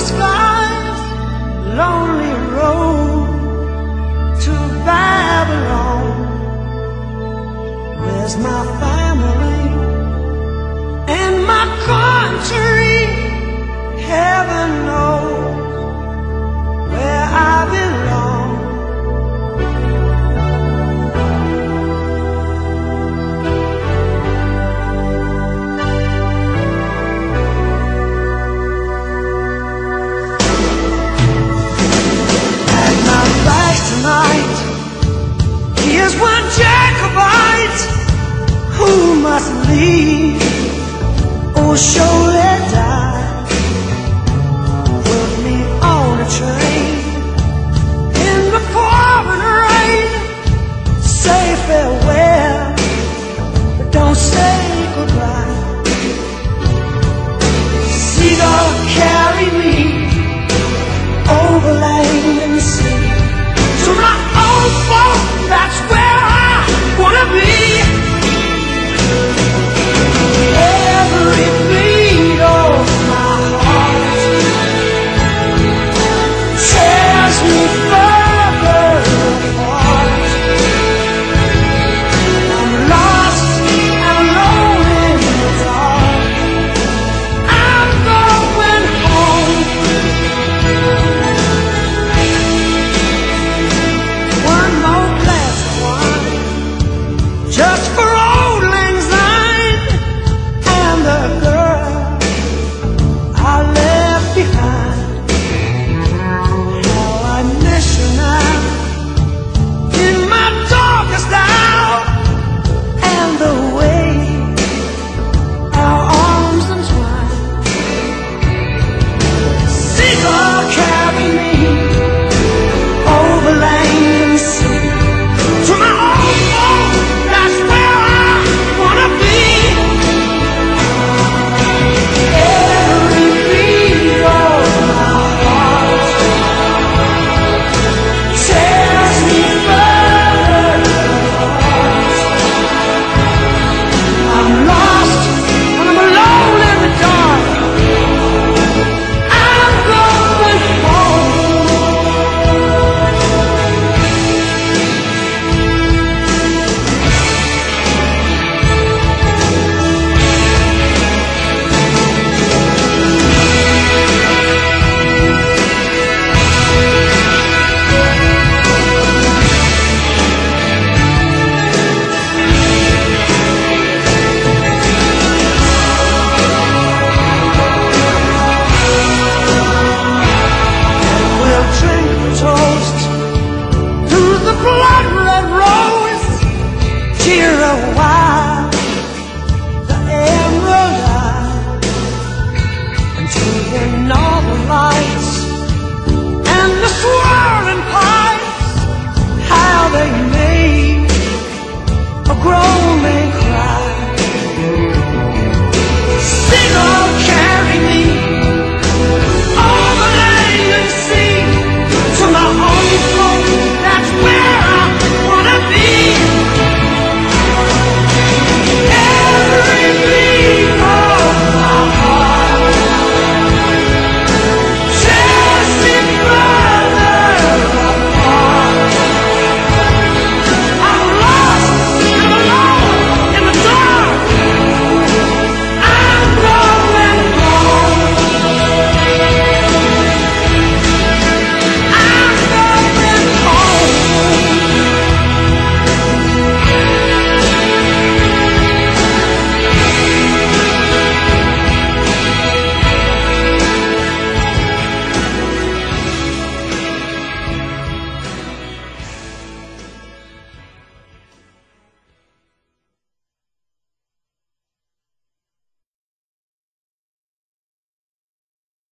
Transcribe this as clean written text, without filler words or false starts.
skies, lonely road to Babylon. Where's my family and my country? Heaven knows where I belong. Tonight, here's one Jacobite who must leave or surely die. Put me on a train in the pouring rain. Say farewell, but don't say goodbye. Seagull, carry me over land and sea. To my own folk, that's where I wanna be.